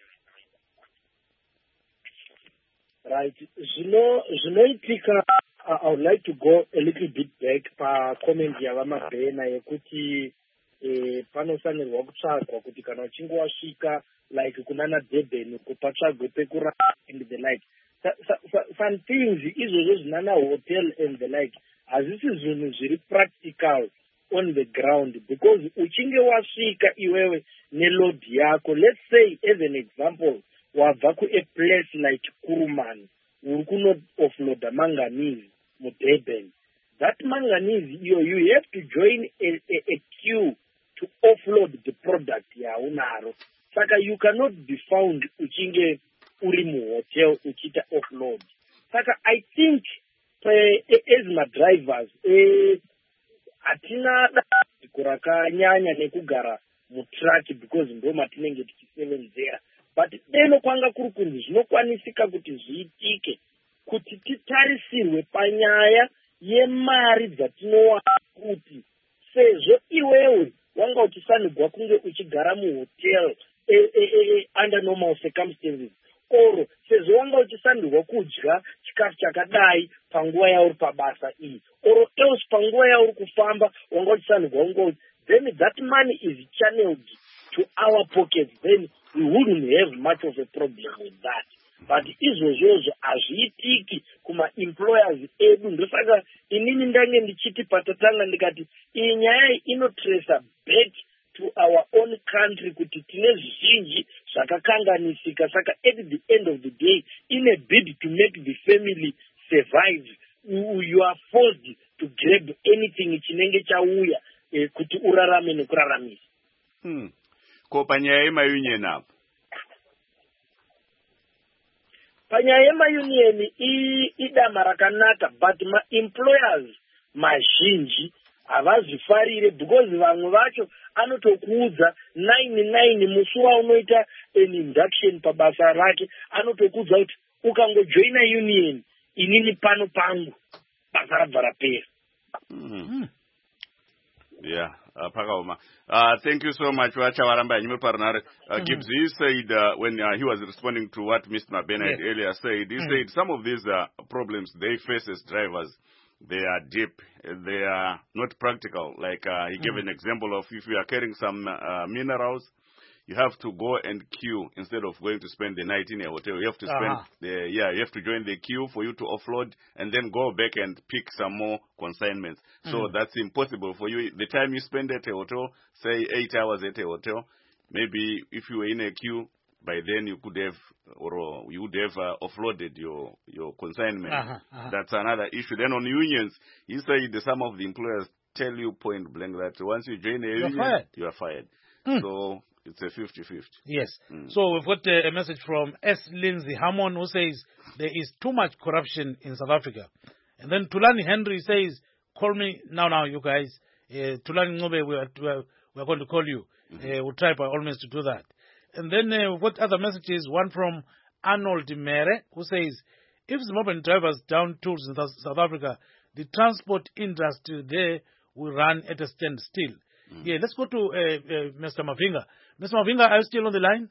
right zvinoitika. I would like to go a little bit back comment yavamabhena yekuti panofanirwa kutsvagwa kuti kana uchinge wasvika like kunana Durban kupatsvagwe pekurara and the like. Some things izvozvo zvinana hotel and the like hazisi zvinhu zviri practical on the ground because uchinge wasvika iwewe neload yako, let's say as an example wabva a place like Kuruman uri kuno offloada manganese muDurban, that manganese you have to join a queue to offload the product yaunaro. Saka you cannot be found uchinge uri muhotel uchita offload. Saka I think as my drivers hatina kurakanyanya nekugara mutraki because ndo matinenge tichisevenzera, but deno kwanga kuri kunzi zvinokwanisika kuti zviitike kuti titarisirwe panyaya yemari dzatinowana kuti sezvo iwewe wanga uchisanirwa kunge uchigara muhotel under normal circumstances, oro sezvo wanga uchisanirwa kudya chikafu chakadai panguva yauri pabasa iyi, oro else panguva yauri kufamba wanga uchisanirwa kunge, then that money is channeled to our pockets, then we wouldn't have much of a problem with that. But izvozvozvo hazviitiki kuma-employers edu. Ndosaka inini ndange ndichiti patatanga ndikati iyi nyaya inotracer back to our own country kuti tine zvizhinji zvakakanganisika. Saka at the end of the day, in a bid to make the family survive, you are forced to grab anything chinenge chauya kuti urarame nekuraramisa. Ko panyaya yemaunion apo? Panyaya yemaunion idama rakanaka, but ma-employers mazhinji havazvifarire because vamwe vacho anotokuudza 9 musi waunoita an induction pabasa rake anotokuudza kuti ukangojoina union inini pano pangu basa rabva rapera. Yeah, Pakaoma. Thank you so much, Wachawaramba. Gibbs, he said when he was responding to what Mr. Mabena earlier said, he said some of these problems they face as drivers, they are deep, they are not practical. Like he gave an example of if you are carrying some minerals, you have to go and queue instead of going to spend the night in a hotel. You have to spend you have to join the queue for you to offload and then go back and pick some more consignments. So that's impossible for you. The time you spend at a hotel, say 8 hours at a hotel, maybe if you were in a queue, by then you could have, or you would have offloaded your consignment. That's another issue. Then on unions, you say some of the employers tell you point blank that once you join a union, you are fired. So it's a 50-50. Yes. So we've got a message from S. Lindsay Hammond who says there is too much corruption in South Africa. And then Tulani Henry says, call me now, you guys. Tulani Ngobe, we're going to call you. We'll try by all means to do that. And then we've got other messages. One from Arnold Mere who says, if Zimbabwean drivers down tools in South Africa, the transport industry there will run at a standstill. Yeah, let's go to Mr. Mavinga. Mr. Mavinga, are you still on the line?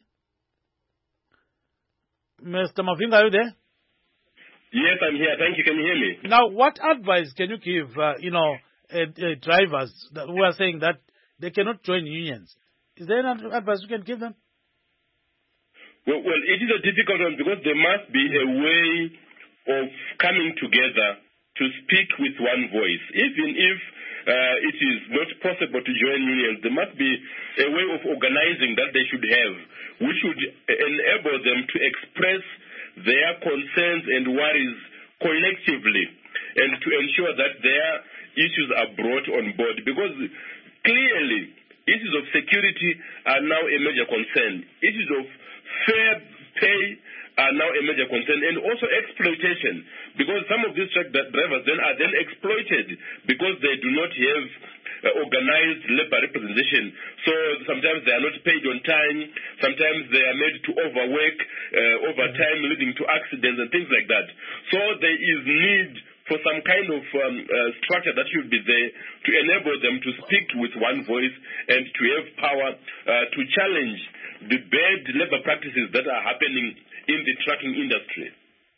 Mr. Mavinga, are you there? Yes, I'm here. Thank you. Can you hear me? Now, what advice can you give, drivers who are saying that they cannot join unions? Is there any advice you can give them? Well, it is a difficult one because there must be a way of coming together to speak with one voice. Even if it is not possible to join unions, there must be a way of organizing that they should have, which would enable them to express their concerns and worries collectively and to ensure that their issues are brought on board. Because clearly, issues of security are now a major concern. Issues of fair pay are now a major concern, and also exploitation, because some of these truck drivers then are exploited because they do not have organized labor representation. So sometimes they are not paid on time, sometimes they are made to overwork, overtime leading to accidents and things like that. So there is need for some kind of structure that should be there to enable them to speak with one voice and to have power to challenge the bad labor practices that are happening in the trucking industry.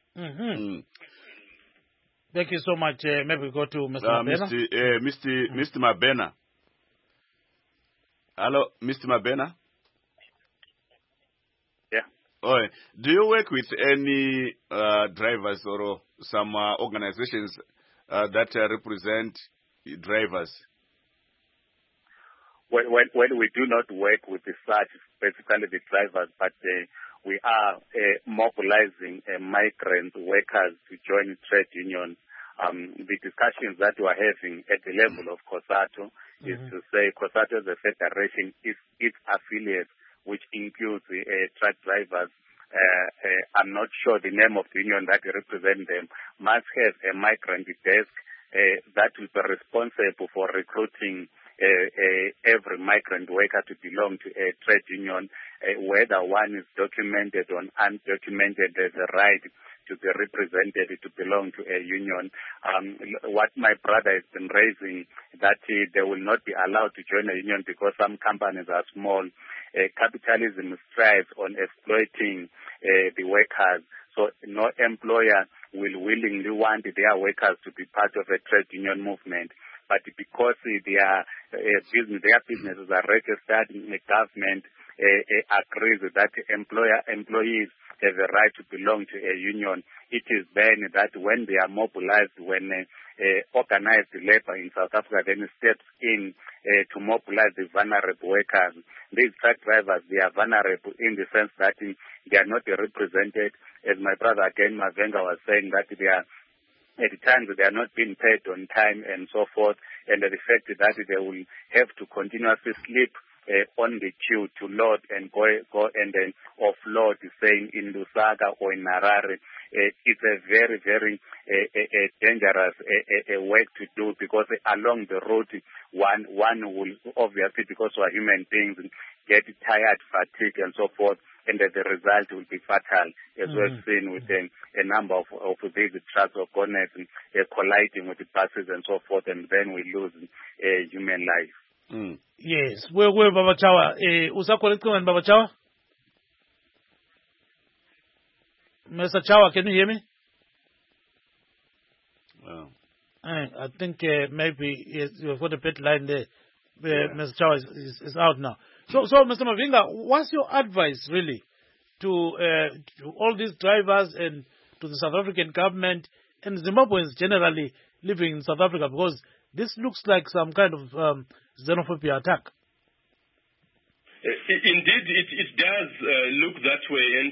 Thank you so much. Maybe we go to Mr. Mabena. Mr. Mabena. Hello, Mr. Mabena? Yeah. Oh, do you work with any drivers or some organizations that represent drivers? Well, we do not work with such, basically the drivers, but we are mobilizing migrant workers to join trade unions. The discussions that we are having at the level of COSATU is to say COSATU as a federation, its affiliates, which includes truck drivers, I'm not sure the name of the union that represent them, must have a migrant desk that will be responsible for recruiting every migrant worker to belong to a trade union, whether one is documented or undocumented, there's a right to be represented to belong to a union. What my brother has been raising, that they will not be allowed to join a union because some companies are small. Capitalism strives on exploiting the workers. So no employer will willingly want their workers to be part of a trade union movement. But because their businesses are registered in the government, agrees that employees have a right to belong to a union, it is then that when they are mobilized, when organized labor in South Africa then steps in to mobilize the vulnerable workers. These truck drivers, they are vulnerable in the sense that they are not represented. As my brother again, Mavenga, was saying, that they are at times they are not being paid on time and so forth, and the fact that they will have to continuously sleep on the queue to load and go and then offload, saying in Lusaka or in Harare. It's a very, very dangerous work to do, because along the road, one will obviously, because we are human beings, get tired, fatigue, and so forth, and the result will be fatal, as we've seen with a number of these trucks or corners colliding with the buses and so forth, and then we lose human life. Yes. Where Baba Chawa? Usakoleko and Baba Chawa? Mr. Chawa, can you hear me? I think maybe you've got a bit line there. Mr. Chao is out now. So, Mr. Mavinga, what's your advice really to all these drivers and to the South African government and Zimbabweans generally living in South Africa? Because this looks like some kind of xenophobia attack. Indeed, it does look that way. And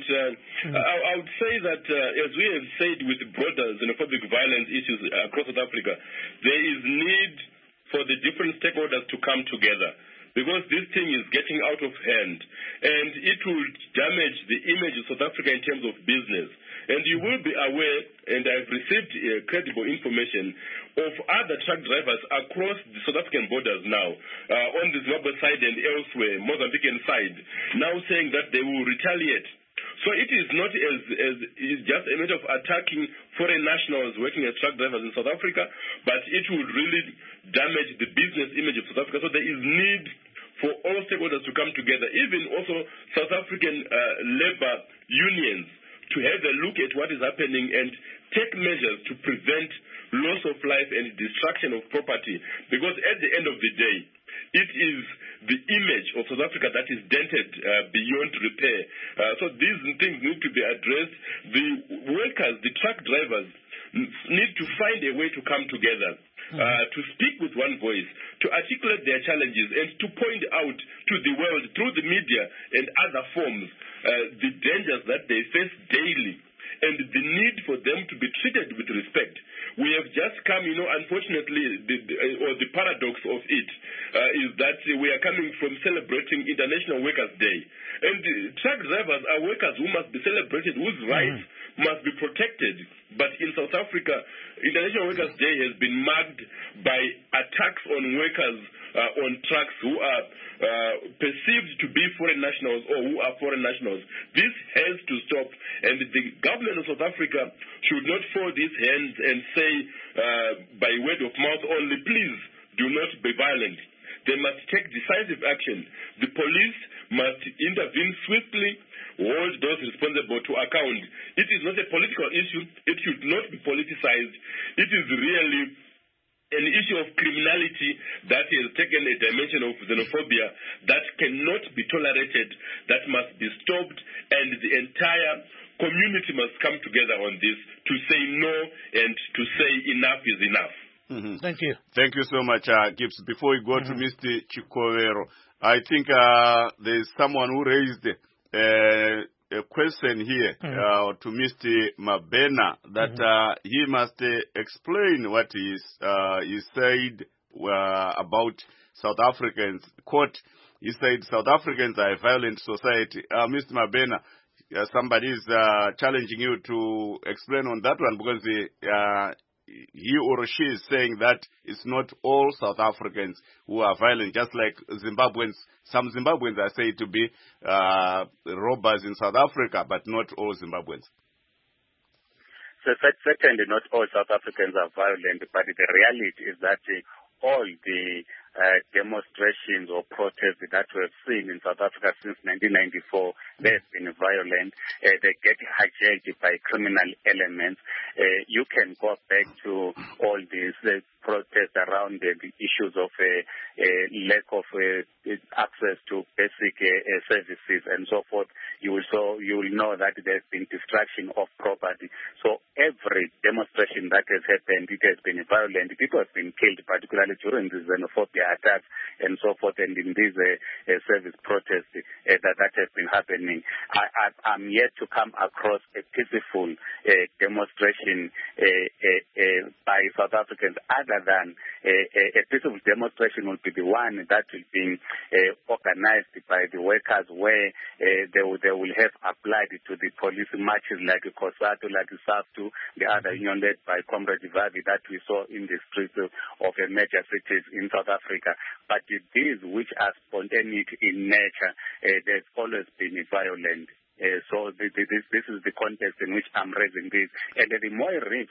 I would say that, as we have said with broader xenophobic violence issues across South Africa, there is need for the different stakeholders to come together, because this thing is getting out of hand, and it will damage the image of South Africa in terms of business. And you will be aware, and I've received credible information of other truck drivers across the South African borders now, on the Zimbabwe side and elsewhere, Mozambican side, now saying that they will retaliate. So it is not as just a matter of attacking foreign nationals working as truck drivers in South Africa, but it would really damage the business image of South Africa. So there is need for all stakeholders to come together, even also South African labor unions, to have a look at what is happening and take measures to prevent loss of life and destruction of property. Because at the end of the day, it is the image of South Africa that is dented beyond repair. So these things need to be addressed. The workers, the truck drivers, need to find a way to come together, to speak with one voice, to articulate their challenges, and to point out to the world through the media and other forms the dangers that they face daily, and the need for them to be treated with respect. We have just come, unfortunately, the paradox of it is that we are coming from celebrating International Workers' Day. And truck drivers are workers who must be celebrated, whose rights must be protected. But in South Africa, International Workers' Day has been marked by attacks on workers on trucks who are perceived to be foreign nationals or who are foreign nationals. This has to stop, and the government of South Africa should not fold its hands and say by word of mouth only, please do not be violent. They must take decisive action. The police must intervene swiftly, hold those responsible to account. It is not a political issue. It should not be politicized. It is really an issue of criminality that has taken a dimension of xenophobia that cannot be tolerated, that must be stopped, and the entire community must come together on this to say no and to say enough is enough. Thank you. Thank you so much, Gibbs. Before we go to Mr. Chikovero, I think there's someone who raised a question here to Mr. Mabena that he must explain what he said about South Africans. Quote, he said South Africans are a violent society. Mr. Mabena, somebody is challenging you to explain on that one, because he or she is saying that it's not all South Africans who are violent, just like Zimbabweans. Some Zimbabweans are said to be robbers in South Africa, but not all Zimbabweans. So certainly not all South Africans are violent, but the reality is that all the demonstrations or protests that we have seen in South Africa since 1994, they've been violent. They get hijacked by criminal elements. You can go back to all these protests around the issues of lack of access to basic services and so forth. You will know that there's been destruction of property. So every demonstration that has happened, it has been violent. People have been killed, particularly during the xenophobia attacks and so forth, and in these service protests that have been happening. I'm yet to come across a peaceful demonstration by South Africans, other than a peaceful demonstration will be the one that will be organized by the workers, where they will have applied to the police marches like COSATU, like SAFTU, the other union led by Comrade Vavi that we saw in the streets of major cities in South Africa. But these which are spontaneous in nature, there's always been violent. So this is the context in which I'm raising this. And the Moy River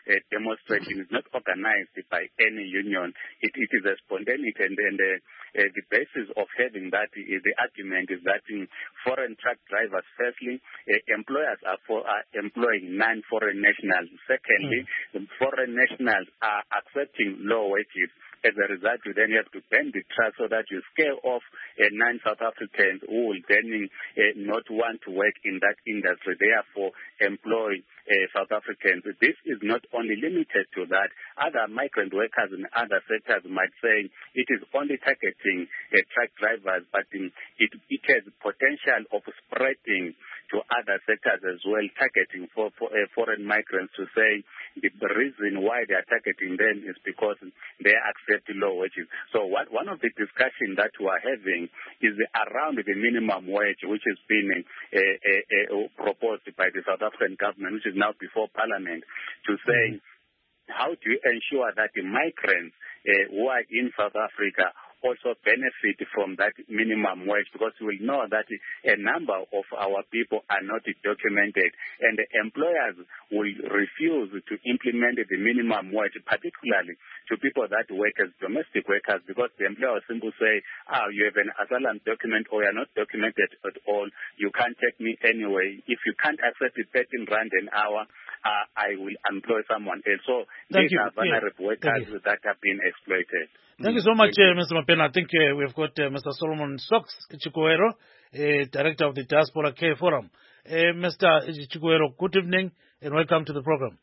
demonstration is not organized by any union. It is a spontaneity, and the basis of having that, the argument is that foreign truck drivers, firstly, employers are employing non-foreign nationals. Secondly, foreign nationals are accepting low wages. As a result, you then have to ban the truck so that you scale off non-South Africans who will then not want to work in that industry, therefore employ South Africans. This is not only limited to that. Other migrant workers in other sectors might say it is only targeting truck drivers, but it has potential of spreading to other sectors as well, targeting for foreign migrants, to say the reason why they are targeting them is because they accept low wages. So one of the discussions that we are having is around the minimum wage, which has been proposed by the South African government, which is now before Parliament, to say how do you ensure that the migrants who are in South Africa also benefit from that minimum wage, because we know that a number of our people are not documented, and the employers will refuse to implement the minimum wage, particularly to people that work as domestic workers, because the employer will simply say, you have an asylum document or you are not documented at all, you can't take me anyway. If you can't accept the 13 rand an hour, I will employ someone else. So these are vulnerable workers that have been exploited. Thank you so much, Mr. Mapena. I think we've got Mr. Solomon Sox Chikuero, Director of the Diaspora Care Forum. Mr. Chikuero, good evening and welcome to the program.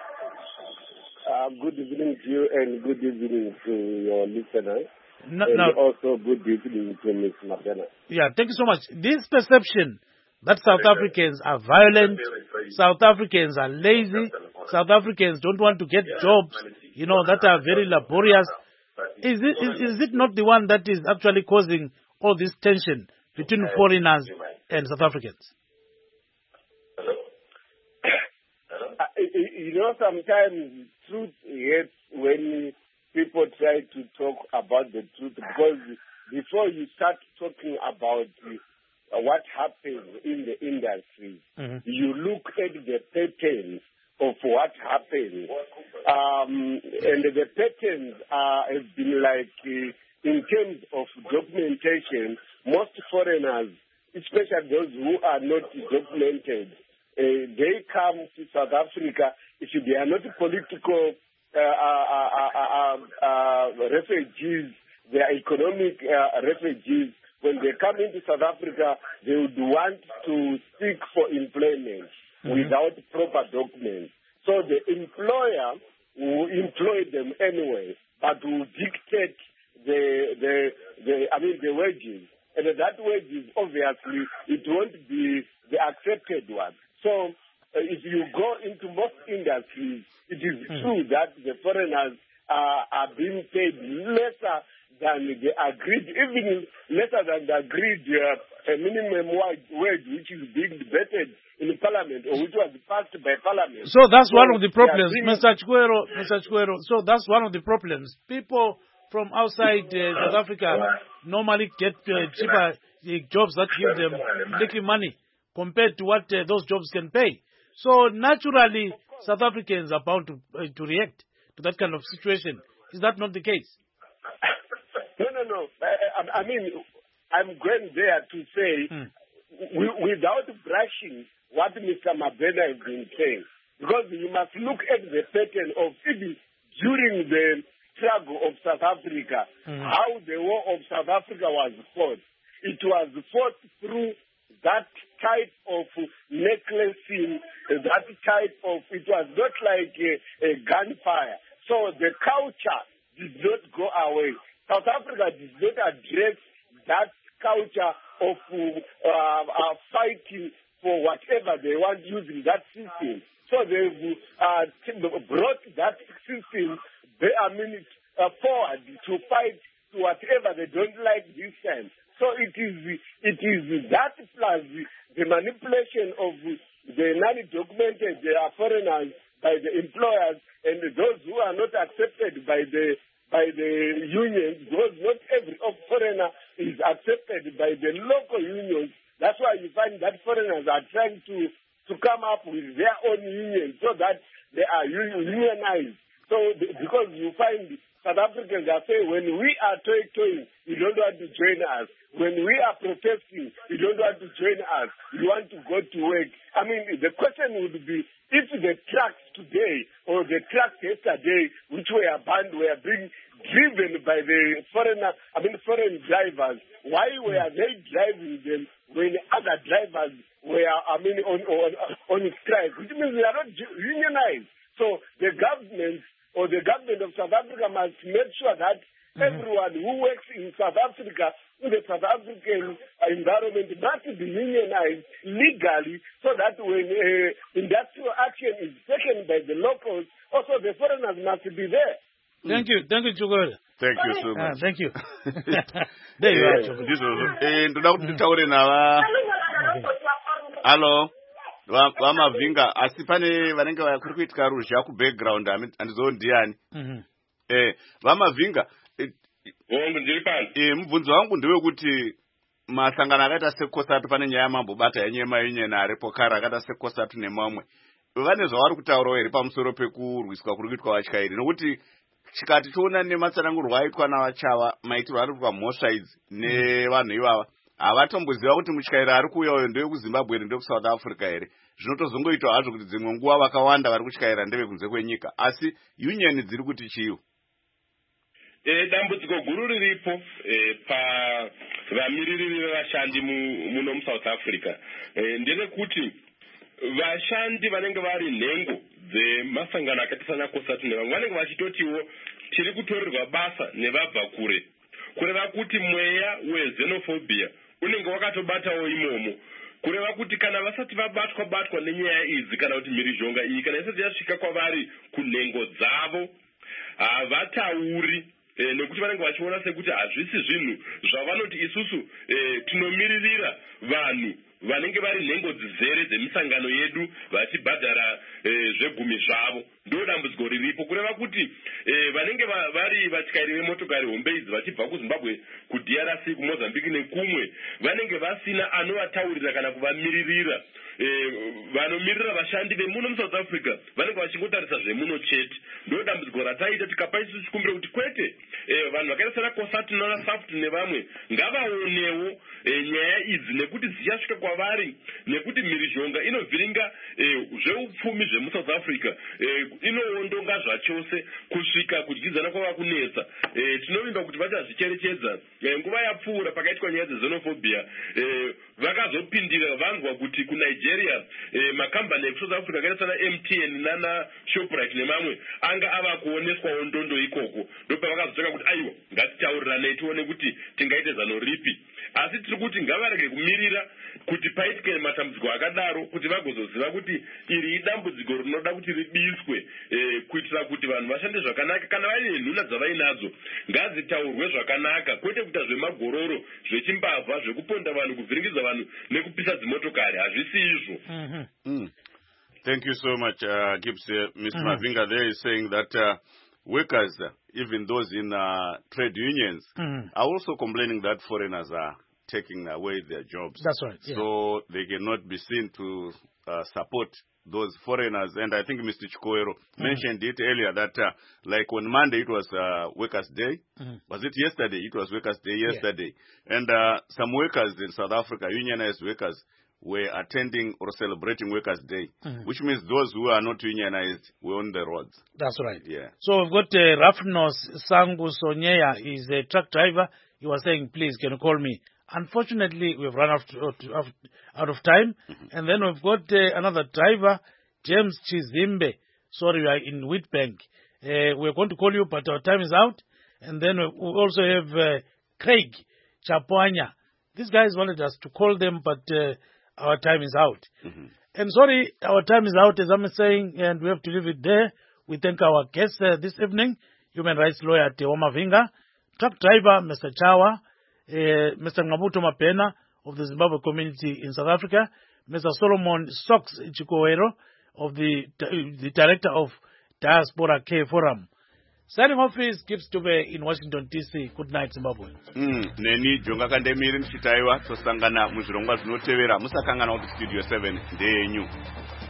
Good evening to you and good evening to your listeners. Also good evening to Ms. Mapena. Yeah, thank you so much. This perception that South Africans are violent, South Africans are lazy, South Africans don't want to get jobs, that are very laborious. Is it not the one that is actually causing all this tension between foreigners and South Africans? Sometimes truth hurts when people try to talk about the truth, because before you start talking about what happens in the industry, you look at the patterns of what happens. And the patterns have been like, in terms of documentation, most foreigners, especially those who are not documented, they come to South Africa. If they are not political refugees, they are economic refugees. When they come into South Africa, they would want to seek for employment without proper documents. So the employer will employ them anyway, but will dictate the wages. And that wages, obviously, it won't be the accepted one. So if you go into most industries, it is true that the foreigners are being paid lesser than the agreed, even lesser than the agreed minimum wage, which is being debated in Parliament, or which was passed by Parliament. So that's one of the problems, Mr. Chikuero. So that's one of the problems. People from outside South Africa normally get cheaper jobs that give them little money compared to what those jobs can pay. So naturally, South Africans are bound to react to that kind of situation. Is that not the case? No. I mean, I'm going there to say, without brushing what Mr. Mapena has been saying, because you must look at the pattern of even during the struggle of South Africa, how the war of South Africa was fought. It was fought through that type of necklacing, that type of, it was not like a gunfire. So the culture did not go away. South Africa did not address that culture of fighting for whatever they want using that system. So they brought that system, forward to fight to whatever they don't like this time. So it is that plus the manipulation of the non-documented foreigners by the employers and those who are not accepted by the unions, because not every foreigner is accepted by the local unions. That's why you find that foreigners are trying to come up with their own union so that they are unionized. So because you find South Africans are saying, when we are toying, you don't want to join us. When we are protesting, you don't want to join us. You want to go to work. I mean, the question would be, if the trucks today or the trucks yesterday, which were banned, were being driven by the foreign drivers, why were they driving them when other drivers were, on strike? Which means they are not unionized. So the government or the government of South Africa must make sure that everyone who works in South Africa, in the South African environment, must be unionized legally, so that when industrial action is taken by the locals, also the foreigners must be there. Thank you, Chugore. Thank you so much. Thank you. There you are, Chugore. Hello. Vamavinga asi pane vanenge kuri kuitika ruzha kubackground handizooni ndiani. Vamavinga ndiri pano. Mubvunzo wangu ndewekuti masangano akaita sekosatu pane nyaya yamambobata yenyema yenyena repokara akaita sekosatu nemamwe vane zvavari kutaurawo here pamusoro pekurwiswa kuri kuitwa vatyairi, nokuti chikati toona nematsanangurwa aitwa navachava maitirwo ari kuitwa mhosva idzi nevanhu ivava havatomboziva kuti mutyairi ari kuuya uyo ndewekuzimbabwe here ndewekuSouth Africa here. Zvinotozongoitwa hazvo kuti dzimwe nguva vakawanda vari kutyaira ndevekunze kwenyika, asi union dziri kuti chiyo. Dambudziko guru riripo pavamiriri vevashandi muno muSouth Africa nderekuti vashandi vanenge vari nhengo dzemasangano akaita sana COSATU nevamwe vanenge vachitotiwo tiri kutorerwa basa nevabva kure, kureva kuti mweya wexenophobia unenge wakatobatawo imomo, kureva kuti kana vasati vabatwa nenyaya idzi kana kuti mhirizhonga iyi kana isati yasvika kwavari kunhengo dzavo havatauri nekuti vanenge vachiona sekuti hazvisi zvinhu zvavanoti isusu tinomiririra vanhu vanenge vari nhengo dzizere dzemisangano yedu vachibhadhara zvegumi zvavo. Ndo dambudziko riripo, kureva kuti vanenge vari vatyairi vemotokari hombe idzi vachibva kuZimbabwe, kuDRC, kuMozambique nekumwe vanenge vasina anovataurira kana kuvamiririra. Vanomirira vashandi vemuno muSouth Africa vanenge vachingotarisa zvemuno chete. Ndo dambudziko rataita tikapa isusu chikumbiro kuti kwete vanhu vakaita sana COSATU naSAFT nevamwe ngavaonewo nyaya idzi nekuti dzichasvika kwavari, nekuti mhirizhonga inovhiringa zveupfumi zvemuSouth Africa inoondonga zvachose kusvika kudyidzana kwava kunetsa. Tinovimba kuti vachazvicherechedza. Nguva yapfuura pakaitwa nyaya dzexenophobia vakazopindira vanzwa kuti kuNigeria makambani ekuSouth Africa akaita sana MTN nanaShoprite nemamwe anga ava kuoneswawo ndondo ikoko. Ndopavakazotanga kuti aiwa ngatitaurirane tione kuti tingaite zano ripi. Asi tiri kuti ngavarege kumirira kuti paitike matambudziko akadaro kuti vagozoziva kuti iri idambudziko rinoda kuti ribiswe, kuitira kuti vanhu vashande zvakanaka. Kana vaine nhuna dzavainadzo ngadzitaurwe zvakanaka, kwete kuita zvemagororo, zvechimbavha, zvekuponda vanhu, kuvhiringidza vanhu nekupisa dzimotokari. Hazvisi izvo. Thank you so much, Gibbs. Mr. Mavinga there is saying that workers, even those in trade unions, are also complaining that foreigners are taking away their jobs. That's right. Yeah. So they cannot be seen to support those foreigners. And I think Mr. Chikoero mentioned it earlier that like on Monday it was Workers' Day. Was it yesterday? It was Workers' Day yesterday. Yeah. And some workers in South Africa, unionized workers, were attending or celebrating Workers' Day, which means those who are not unionized were on the roads. That's right. Yeah. So we've got Rafnos Sangu Sonyeya. He's a truck driver. He was saying, please, can you call me? Unfortunately, we've run out of time. And then we've got another driver, James Chizimbe. Sorry, we are in Wheatbank. We're going to call you, but our time is out. And then we also have Craig Chapoanya. These guys wanted us to call them, but our time is out. And sorry, our time is out, as I'm saying, and we have to leave it there. We thank our guests this evening, human rights lawyer Tewa Mavinga, truck driver Mr. Chawa, Mr. Ngabuto Mapena of the Zimbabwe community in South Africa, Mr. Solomon Sox Chikoero of the director of Diaspora Care Forum. Signing off is Gibbs Dube in Washington, D.C. Good night, Zimbabwe. Neni Jonga Kandemiri Mchitaiwa, Tosangana, Muzurongwa Zinotevera, Musakangana of Studio 7, Day New.